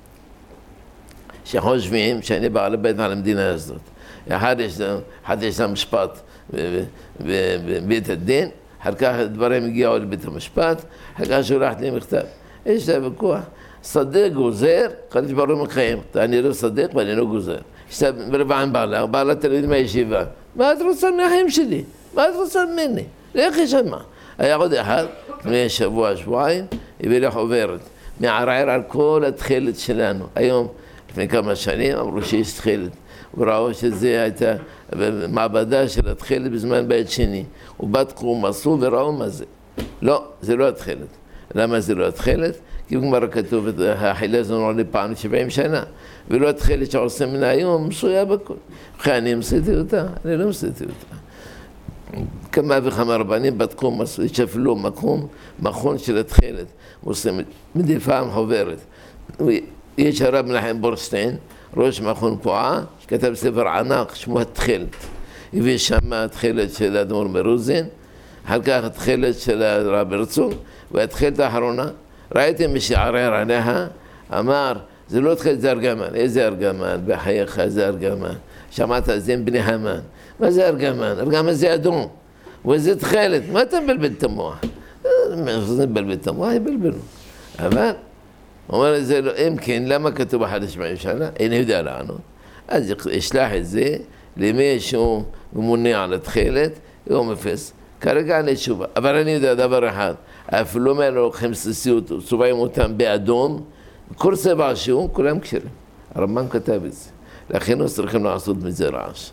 שחושבים שאני בעל הבית על המדינה הזאת. אחד יש להם משפט בבית הדין, אחר כך דברים הגיעו לבית המשפט, אחר כך שולחת לי מכתב. יש להם ויכוח. צדיק גוזר, קדוש ברוך הוא מקיים. אני לא צדיק ואני לא גוזר. יש להם רבען בעלה, בעלה תלמיד מהישיבה. מה את רוצה מהחיים שלי? מה את רוצה ממני? לך שמה. היה עוד אחד, לפני שבוע, שבועיים, הביא לך עוברת. מערער על כל התחילת שלנו. היום, לפני כמה שנים, אמרו שיש תחילת. וראו שזה הייתה מעבדה של התחילת בזמן בית שני. ובדקו, מסו וראו מה זה. לא, זה לא התחילת. למה זה לא התחילת? כי כבר כתוב, החילה זו נורא לפעם שבעים שנה. ולא התחילת שעושים מן היום, מסויה בכל. אחרי אני מסיתי אותה, אני לא מסיתי אותה. כמה וכמה רבנים בדקו, שפלו מקום, מכון של התחילת. עושים מדי פעם חוברת. יש הרב מנחם בורשטיין, ראש מכון פועה, שכתב ספר ענק, שמו התחילת. הביא שם התחילת של אדמו"ר מרוזין, אחר כך התחילת של הרב הרצוג, והתחילת האחרונה. ראיתי מי שערער עליה, אמר, זה לא תחילת, זה ארגמן. איזה ארגמן? בחייך, זה ארגמן. שמעת, זה בני המן. מה זה ארגמן? ארגמן זה אדום. וזה תחילת. מה אתה מבלבל את המוח? זה מבלבל את המוח, יבלבלו. אבל, הוא אומר, אם כן, למה כתוב אחד השמעים שנה? אין יודע לענות. אז ישלח את זה למי שהוא ממונה על התחילת, הוא מפס. כרגע אני תשובה. אבל אני יודע דבר אחד, אפילו מה לוקחים סיסיות, צובעים אותם באדום, כל צבע שהוא, כולם קשרים. הרמב"ם כתב את זה. לכן לא צריכים לעשות מזה רעש.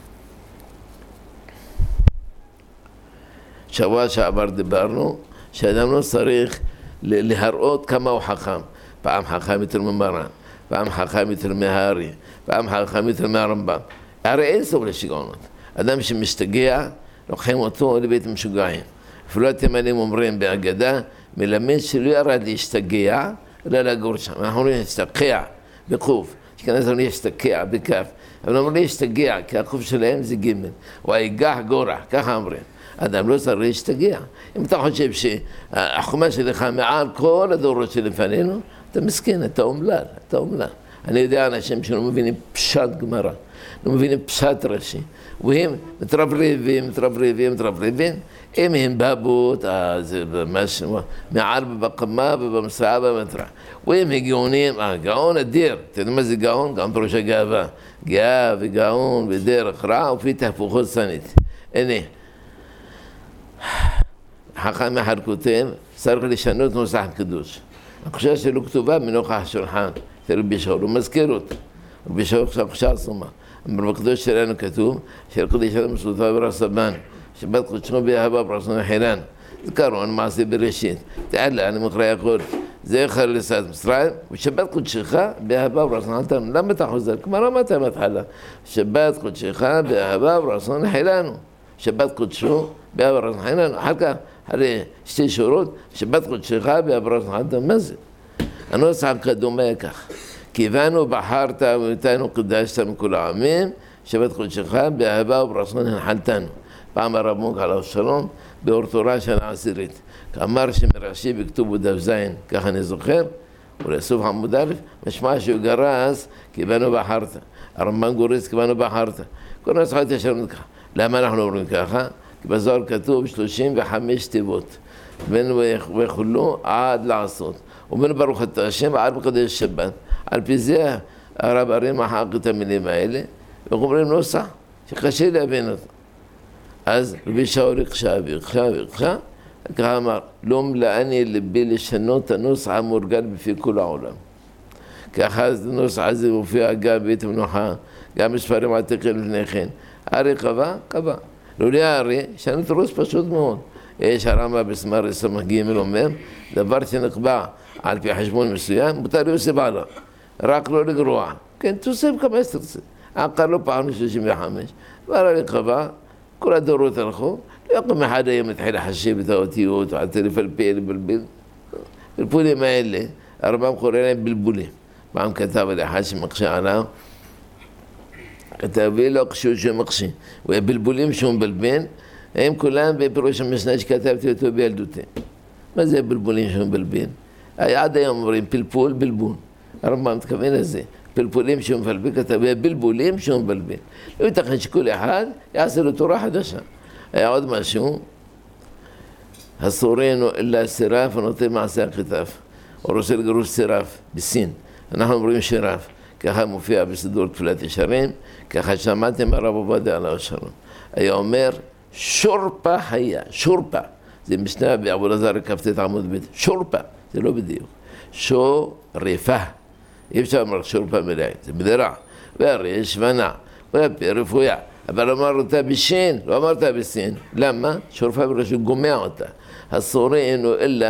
שבוע שעבר דיברנו, שאדם לא צריך להראות כמה הוא חכם. פעם חכם יותר ממרן, פעם חכם יותר מהארי, פעם חכם יותר מהרמב"ם. הרי אין סוף לשיגעונות. אדם שמשתגע, לוקחים אותו לבית משוגעים. אפילו התימנים אומרים בהגדה, מלמד שלא ירד להשתגע, אלא לגור שם. אנחנו אומרים להשתקע בקוף, שכנס לנו להשתקע בכף. אבל אומרים להשתגע, כי הקוף שלהם זה ג' או היגח גורח, ככה אומרים. אדם לא צריך להשתגע. אם אתה חושב שהחומה שלך מעל כל הדורות שלפנינו, אתה מסכן, אתה אומלל, אתה אומלל. אני יודע אנשים שלא מבינים פשט גמרא, לא מבינים פשט רש"י, והם מתרברבים, מתרברבים, מתרברבים, אם הם בבות, אז ממש מעל בבקמה ובמסעה במטרה. והם גאונים, גאון אדיר, אתה יודע מה זה גאון? גאון פירוש הגאווה. גאה וגאון ודרך רע ופי תהפוכות שנית. הנה, חכם אחד כותב, צריך לשנות נוסח קדוש. הקדושה שלו כתובה מנוכח השולחן, של רבי שאול, הוא מזכיר אותה. רבי שאול קדושה עצומה. אבל בקדוש שלנו כתוב, של קדוש שלנו מסודפה ברסבן, שבת קודשנו באהבה ברסון החילן. זכרון מעשה בראשית. תעלה, אני מקרא יכול, זכר ליציאת מצרים, ושבת קודשך באהבה ורצון חילנו. למה אתה חוזר? כמו אמרת בהתחלה, שבת קודשך באהבה ורצון חילנו. שבת קודשו באהבה ורצון חילנו. אחר כך, הרי שתי שורות, שבת קודשך באהבה ורצון חילנו. מה זה? הנוסח הקדום היה כך. כיוונו בחרת ואיתנו קדשת מכל העמים, שבת קודשך באהבה וברצון הנחלתנו. פעם הרב מונק עליו שלום, באור תורה שנה עשירית. אמר שמרש"י בכתוב בדף זין, כך אני זוכר, ולסוף עמוד א', משמע שהוא גרס, כיוונו בחרת. הרמב"ן גורס כיוונו בחרת. כל נוסחת ישרנו ככה. למה אנחנו אומרים ככה? כי בזוהר כתוב שלושים וחמש תיבות. בין וכולו עד לעשות. ובין ברוך אתה השם עד מקדש שבת. על פי זה הרב הרי מחק את המילים האלה, ואומרים נוסח שקשה להבין אותו. אז רבי שאול הקשה והקשה והקשה, ככה אמר, לא מלאני לבי לשנות את הנוסח המורגל בפי כל העולם. ככה הנוסח הזה מופיע גם בבית המנוחה, גם בספרים עתיקים לפני כן. הרי קבע, קבע. לא לי הרי, שאני תרוס פשוט מאוד. יש הרמב"ם בסמ"ר עשרים ג' אומר, דבר שנקבע על פי חשבון מסוים, מותר להוסיף עליו. רק לא לגרוע. כן, תוסיף כמה שתרצה. עקר לא פעם שלושים וחמש. והרי קבע, כל הדורות הלכו, לא יקום אחד היום מתחיל לחשב את האותיות, ועצר לפלפל, לבלבל. בלבולים האלה, הרמב"ם קורא להם בלבולים. פעם כתב על אחד שמקשה עליו, כתב לי לא קשור שמקשה. והבלבולים שהוא מבלבל, הם כולם בפירוש המשנה שכתבתי אותו בילדותי. מה זה בלבולים שהוא מבלבל? עד היום אומרים פלפול, בלבול. הרמב"ם מתכוון לזה. פלפולים שהוא מבלבל, כתב בלבולים שהוא מבלבל. לא ייתכן שכל אחד יעשה לו תורה חדשה. היה עוד משהו, אסורנו אלא סירף הנותן מעשה הכתף. או רוצה לגרוש סירף, בסין. אנחנו אומרים שירף. ככה מופיע בסידור תפילת ישרים, ככה שמעתם הרב עובדיה עליו השלום. היה אומר, שורפה היה, שורפה. זה משנה בעבודה זרה כ"ט עמוד ב', שורפה, זה לא בדיוק. שורפה. אי אפשר לומר שורפה מלאה, זה בדרע. והרי יש ונע, והפה רפויה. אבל אמר אותה בשין, לא אמרת בסין. למה? שורפה בראשו גומע אותה. הסורי אינו אלא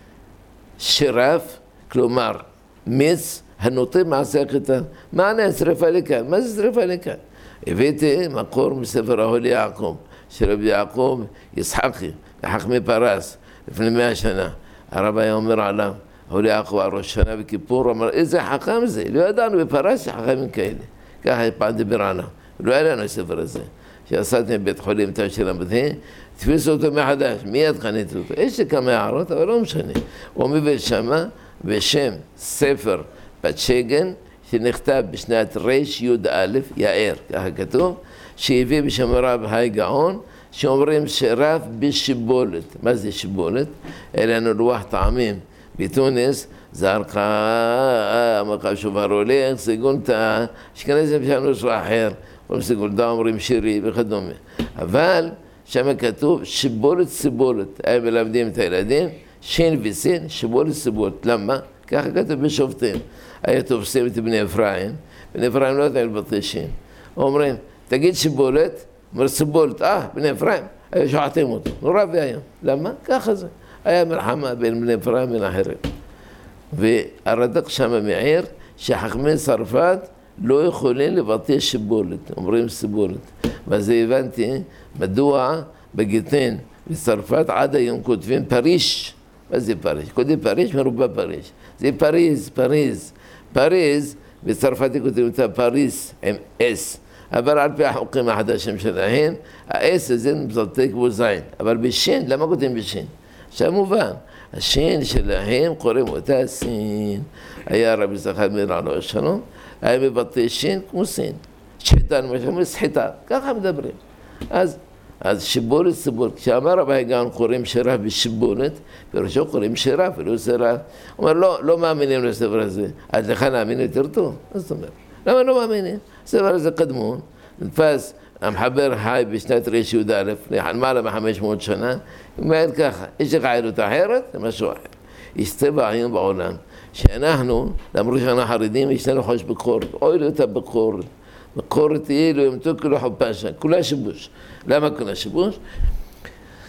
שרף, כלומר מיץ, הנוטה מעשה הכתב. מענה שרפה לכאן? מה זה שרפה לכאן? הבאתי מקור מספר ההולי יעקב, שרבי יעקב יצחקי, לחכמי פרס, לפני מאה שנה. הרב היה אומר עליו, ההולי יעקב על ראש שנה בכיפור, אמר, איזה חכם זה? לא ידענו בפרס שחכמים כאלה. ככה פעם דיבר עליו. לא היה לנו הספר הזה. שעשיתי בבית חולים תשע למדהים, תפיסו אותו מחדש, מיד קניתי אותו. יש לי כמה הערות, אבל לא משנה. הוא מביא שמה בשם ספר פצ'גן, שנכתב בשנת רי"א, יאר, ככה כתוב, שהביא בשם הרב היי גאון, שאומרים שרף בשיבולת. מה זה שיבולת? אלה לנו רוח טעמים. בתוניס, זרקה, מקב שובר הולך, סגולתה, שכנזם שם נושא אחר, אומרים סגולתה, אומרים שירי וכדומה. אבל שם כתוב שיבולת סיבולת. הם מלמדים את הילדים, שין וסין, שיבולת סיבולת. למה? ככה כתוב בשופטים. היה תופסים את בני אפרים, בני אפרים לא יודעים לבטא שין. אומרים, תגיד שיבולת, אומר סיבולת, אה, בני אפרים, היו שועטים אותו, נורא והיום. למה? ככה זה. היה מלחמה בין בני אפרים ובין אחרים. והרד"ק שם מעיר שחכמי צרפת לא יכולים לבטא שיבולת, אומרים סיבולת. ואז הבנתי מדוע בגיטין בצרפת עד היום כותבים פריש. מה זה פריש? כותבים פריש מרובע פריש. זה פריז, פריז. פריז, בצרפתי כותבים אותה פריס עם אס. אבל על פי החוקים החדשים שלהם, האס הזה מבטא כמו זין. אבל בשין, למה כותבים בשין? עכשיו מובן, השין שלהם קוראים אותה סין. היה רבי זכר מאיר עליו השלום, היה מבטא שין כמו סין. שחיטה, למשל, סחיטה, ככה מדברים. אז, אז שיבולת סיבולת, כשאמר רבי גאון קוראים שרף בשיבולת, פירושו קוראים שרף, ולא שרף. הוא אומר, לא, לא מאמינים לספר הזה. אז לך נאמין יותר טוב? אז זאת אומרת, למה לא מאמינים? הספר הזה קדמון, נתפס, המחבר חי בשנת רי"א, למעלה מחמש מאות שנה, הוא אומר ככה, יש לך עדות אחרת? זה משהו אחר. יש טבע היום בעולם, שאנחנו, למרות שאנחנו חרדים, יש לנו חוש ביקורת, אוי לא את הביקורת. ביקורת תהיה לו ימתו כאילו חופשה, כולה שיבוש. למה כולה שיבוש?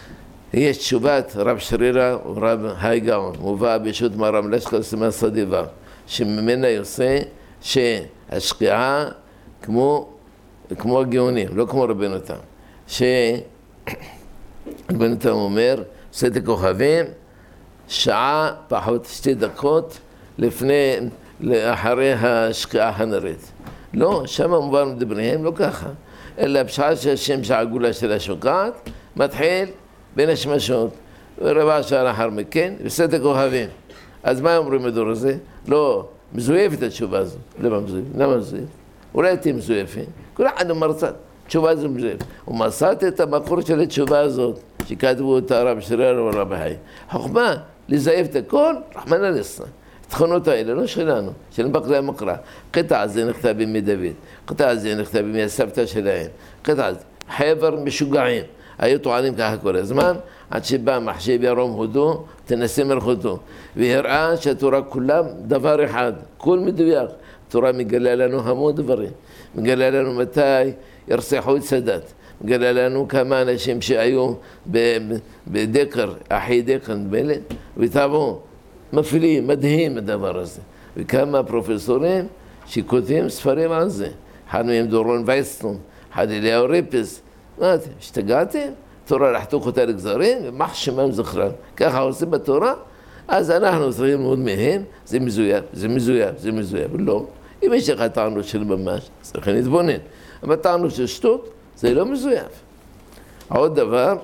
יש תשובת רב שרירה ורב הייגאון, מובא בישות מרם לשכל סימן סדיבה, שממנה יוצא שהשקיעה כמו, כמו הגאונים, לא כמו רבנו תם. שרבנו תם אומר, עושה את הכוכבים, שעה פחות שתי דקות לפני, לאחרי השקיעה הנרית. לא, שם מובן מדבריהם, לא ככה. אלא בשעה שהשמש העגולה שלה שוקעת, מתחיל בין השמשות, ורבע שעה לאחר מכן, ועושה את הכוכבים. אז מה אומרים בדור הזה? לא, מזויף את התשובה הזאת. למה מזויף? למה מזויף? אולי אתם מזויפים. כל אחד אומר צד, תשובה הזו מזויף. ומצאתי את המקור של התשובה הזאת, שכתבו אותה הרב שרירה ורב היי. חוכמה, לזייף את הכל, רחמנא ליצלן. התכונות האלה, לא שלנו, של בקרי המקרא. קטע הזה נכתבים מדוד, קטע הזה נכתבים מהסבתא שלהם, קטע הזה, חבר משוגעים. היו טוענים ככה כל הזמן, עד שבא מחשב ירום הודו, תנסה מלכותו, והראה שהתורה כולם דבר אחד, כל מדויק. התורה מגלה לנו המון דברים, מגלה לנו מתי ירצחו את סאדאת, מגלה לנו כמה אנשים שהיו בדקר, אחי דקר נדמה, וטבעו, מפעילים, מדהים הדבר הזה. וכמה פרופסורים שכותבים ספרים על זה. אחד מהם דורון וייסטון, אחד אליהו ריפס. מה אתם, השתגעתם? תורה לחתוך אותה לגזרים, ומח שמם זכרם. ככה עושים בתורה, אז אנחנו צריכים ללמוד מהם, זה מזויף, זה מזויף, זה מזויף. לא. אם יש לך טענות של ממש, צריכים להתבונן. אבל טענות של שטות, זה לא מזויף. עוד דבר,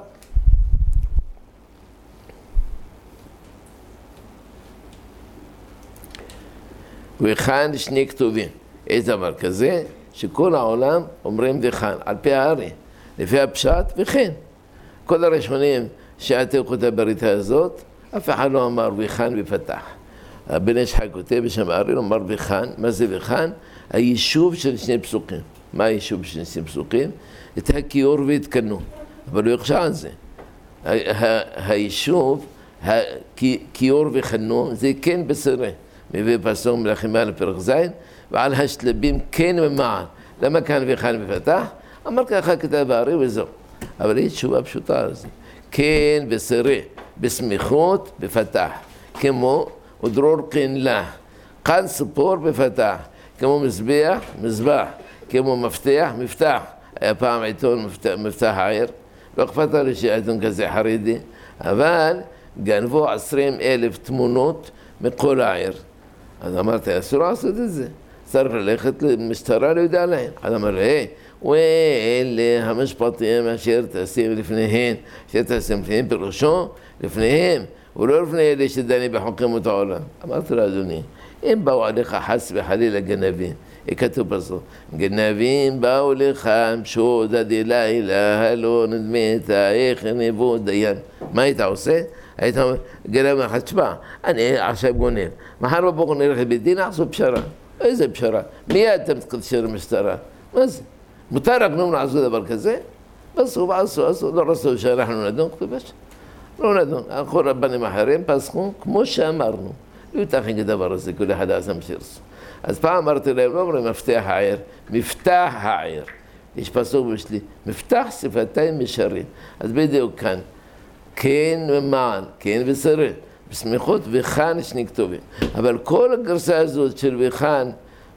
וכאן שני כתובים. יש דבר כזה, שכל העולם אומרים וכאן, על פי הארי, לפי הפשט וכן. כל הראשונים שעתקו את הבריתה הזאת, אף אחד לא אמר וכאן ופתח. הבן איש חי כותב בשם הארי, הוא אמר וכאן, מה זה וכאן? היישוב של שני פסוקים. מה היישוב של שני פסוקים? את הכיור והתקנו, אבל הוא יחשע על זה. היישוב, הכיור וחנו, זה כן בשרה. מביא פסוק מלכים א' פרק ז', ועל השלבים כן ומען. למה כאן וכאן ופתח? אמר ככה כתב הארי וזהו. אבל יש תשובה פשוטה על זה. כן בשרה, בסמיכות, בפתח. כמו ודרור כן לה. כאן ספור בפתח. כמו מזבח, מזבח. כמו מפתח, מפתח. היה פעם עיתון מפתח, מפתח העיר. לא אכפת לי שעיתון כזה חרדי. אבל גנבו עשרים אלף תמונות מכל העיר. אז אמרתי, אסור לעשות את זה. צריך ללכת למשטרה, לא יודע להם. אז אמר לי, היי, ואלה המשפטים אשר תשים לפניהם, אשר תשים לפניהם פירושו, לפניהם, ולא לפני אלה שדנים בחוקרים את העולם. אמרתי לו, אדוני, אם באו עליך חס וחלילה גנבים, כתוב בסוף, גנבים באו לך, שוד הדילה אלה, לא נדמת, איך נבוא דיין. מה היית עושה? היית אומר, גנב לך, תשמע, אני עכשיו גונב. מחר בבוקר נלך לבית דין, נעשו פשרה. איזה פשרה? מיד אתם תקשר למשטרה. מה זה? מותר רק נום לעשו דבר כזה? פסחו ועשו, עשו, לא רצו שאנחנו נדון, כתובש. לא נדון. הלכו רבנים אחרים, פסחו, כמו שאמרנו. לא יתכן כדבר הזה, כל אחד עשה משרסו. אז פעם אמרתי להם, לא אומרים מפתח העיר, מפתח העיר. יש פסוק בשלי, מפתח שפתיים משרים. אז בדיוק כאן, כן ומען, כן ושרה, בסמיכות וכאן שני כתובים. אבל כל הגרסה הזאת של וכאן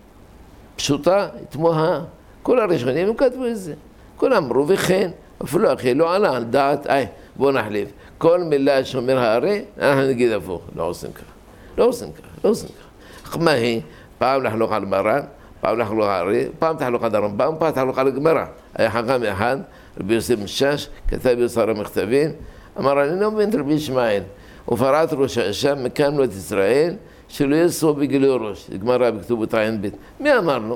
פשוטה, תמוהה. כל הראשונים הם כתבו את זה. כל אמרו וכן, אפילו אחי לא עלה על דעת, איי, בוא נחליף. כל מילה שאומר הארי, אנחנו נגיד הפוך. לא עושים ככה, לא עושים ככה, לא עושים ככה. מה היא? פעם לחלוק על מרן, פעם לחלוק על הארי, פעם תחלוק על הרמב"ם, פעם תחלוק על הגמרא. היה חכם אחד, רבי יוסף משש, כתב יוסר המכתבים, אמר, אני לא מבין את רבי ישמעאל. ופרט ראש האשם, מכאן לו את ישראל, שלא יעשו בגילוי ראש. גמרא בכתובות עין בית. מי אמר לו?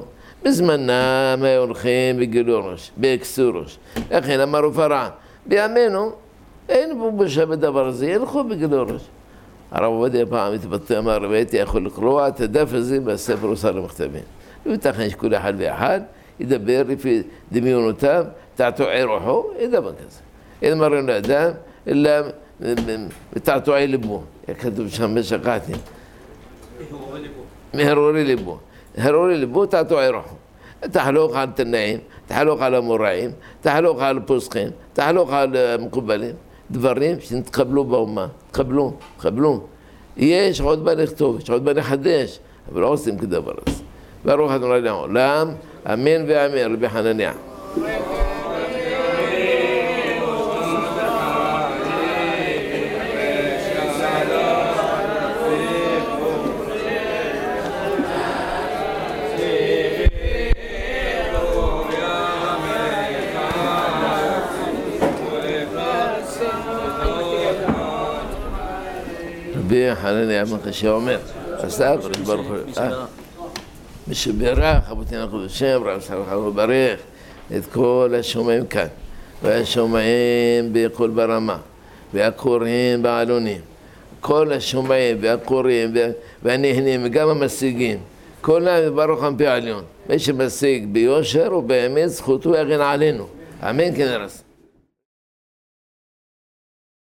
בזמנם היו הולכים בגילוי ראש, בהקסו ראש. לכן אמר ופרט, בימינו, אין בו בושה בדבר הזה, ילכו בגילוי ראש. הרב עובדיה פעם התבטא, אמר, והייתי יכול לקרוא את הדף הזה בספר יוסר המכתבים. לא ייתכן שכל אחד ואחד ידבר לפי דמיונותיו, תעתועי רוחו, אין דבר כזה. אין מראים לאדם, אלא תעתועי ליבו. כתוב שם בשקעתי. מהרורי ליבו. הרורי ליבו, תעתועי רוחו. תחלוק על תנאים, תחלוק על המוראים, תחלוק על פוסחים, תחלוק על מקובלים. דברים שנתקבלו באומה, תקבלו, תקבלו. יש עוד מה לכתוב, יש עוד מה לחדש, אבל לא עושים כדבר הזה. ברוך ה' לעולם, אמן ואמן, רבי חנניה. רבי חנניה המקשה אומר, עשה הקדוש ברוך הוא, מי שבירך אבותינו הקדושים, רב סלח וברך את כל השומעים כאן, והשומעים בכל ברמה, והקוראים בעלונים, כל השומעים והקוראים והנהנים וגם המשיגים, כולם יברכם בעליון. מי שמשיג ביושר ובאמת זכותו יגן עלינו. אמן כן ירס.